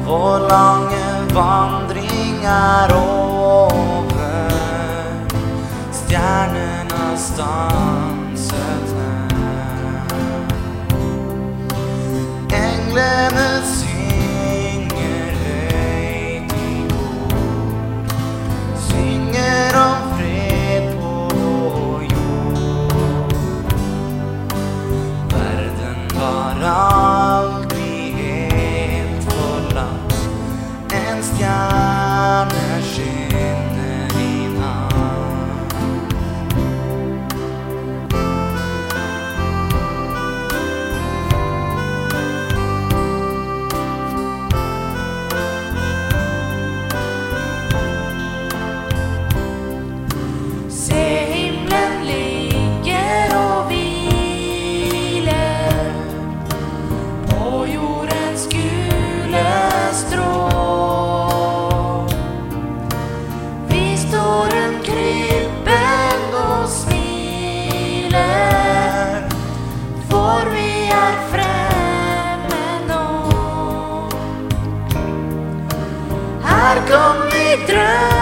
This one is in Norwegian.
og lange vandringer over. Stjernene stanset ned. Englene synger høyt i kor, synger om fred på jord. Verden var aldri helt forlatt, en stjerne skinner i natt. Se, himmelen ligger og hviler på jordens gule strå. Vi står rundt krybben og smiler, for vi er fremme nå. Her kan vi drømme